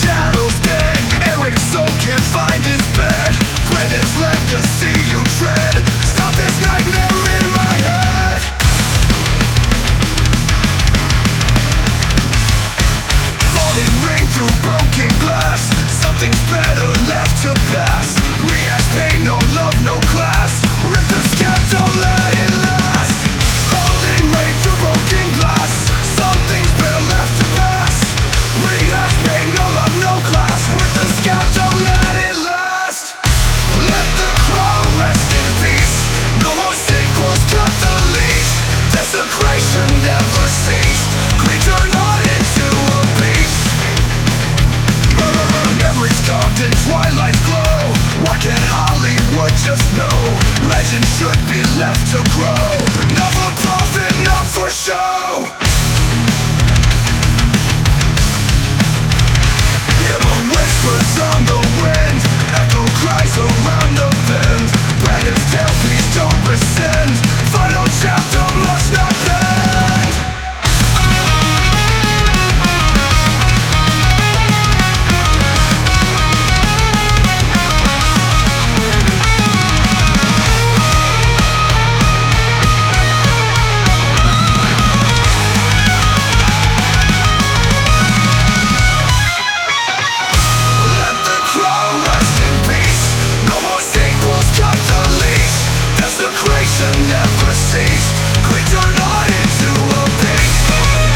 shadows dead, and when his soul can't find his bed, when it's left to see you tread, stop this nightmare in my head. Falling rain through broken glass, something's better left to pass. React pain, no love, no class. Rip the scab, don't let it last. Falling rain through broken glass, something's better left to pass. React pain, no love, no class. Rip the scab, don't let it last. Let the crowd rest in peace. No more sequels, cut the leash. Desecration never ceased. Clean turn on into a beast. Memories carved in twilight's glow. Why can't Hollywood just know? Legend should be left to grow. Not for profit, not for show. Hear the whispers on the wind, echo cries around the bend. Brandon's tale, please don't rescind. Final chapter must not bend. Never cease. Quick turn on into a beast.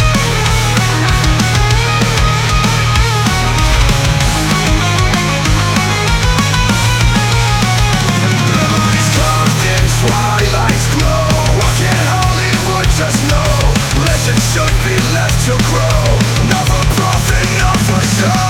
Memories carved in twilight's glow. Why can't Hollywood just know? Legend should be left to grow. Not for profit, not for show.